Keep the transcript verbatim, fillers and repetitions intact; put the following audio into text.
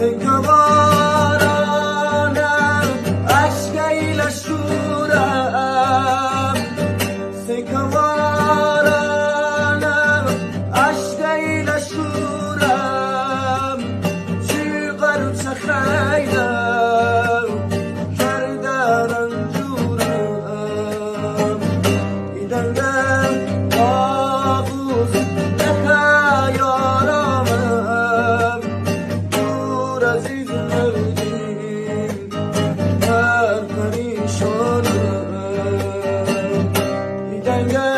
سکوارانم عشقیل شورم سکوارانم عشقیل شورم چی قرب خیلم کرده رنجورم ایدنگم آبوز نخیارامم دور عزیز مردیم هر پریشانم ایدنگم